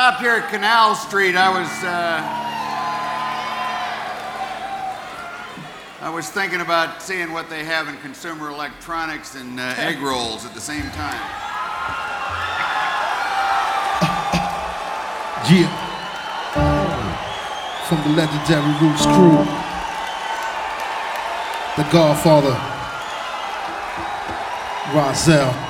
stopped here at Canal Street. I was thinking about seeing what they have in consumer electronics and egg rolls at the same time. Yeah. From the legendary Roots crew, the Godfather, Rozelle.